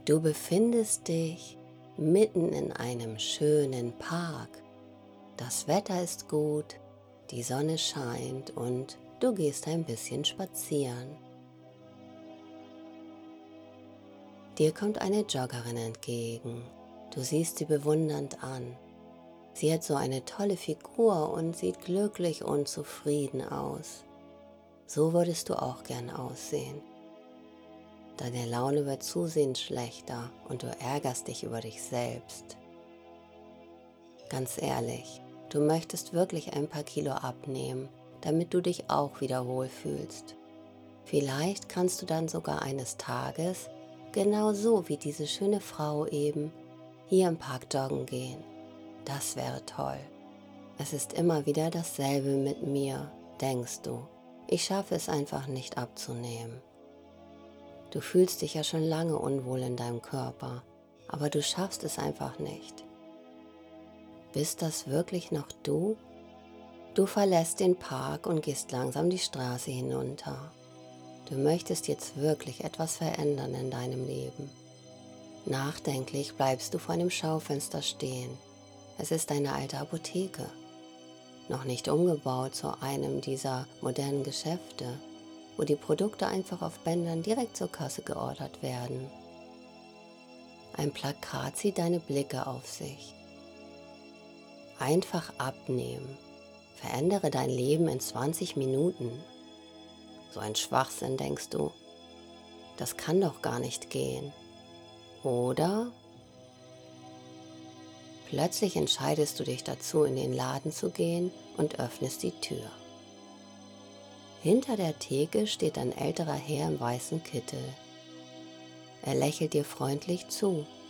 Du befindest dich mitten in einem schönen Park. Das Wetter ist gut, die Sonne scheint und du gehst ein bisschen spazieren. Dir kommt eine Joggerin entgegen. Du siehst sie bewundernd an. Sie hat so eine tolle Figur und sieht glücklich und zufrieden aus. So würdest du auch gern aussehen. Deine Laune wird zusehends schlechter und du ärgerst dich über dich selbst. Ganz ehrlich, du möchtest wirklich ein paar Kilo abnehmen, damit du dich auch wieder wohlfühlst. Vielleicht kannst du dann sogar eines Tages, genau so wie diese schöne Frau eben, hier im Park joggen gehen. Das wäre toll. Es ist immer wieder dasselbe mit mir, denkst du. Ich schaffe es einfach nicht abzunehmen. Du fühlst dich ja schon lange unwohl in deinem Körper, aber du schaffst es einfach nicht. Bist das wirklich noch du? Du verlässt den Park und gehst langsam die Straße hinunter. Du möchtest jetzt wirklich etwas verändern in deinem Leben. Nachdenklich bleibst du vor dem Schaufenster stehen. Es ist eine alte Apotheke, noch nicht umgebaut zu einem dieser modernen Geschäfte, wo die Produkte einfach auf Bändern direkt zur Kasse geordert werden. Ein Plakat zieht deine Blicke auf sich. Einfach abnehmen. Verändere dein Leben in 20 Minuten. So ein Schwachsinn, denkst du. Das kann doch gar nicht gehen. Oder plötzlich entscheidest du dich dazu, in den Laden zu gehen und öffnest die Tür. Hinter der Theke steht ein älterer Herr im weißen Kittel. Er lächelt dir freundlich zu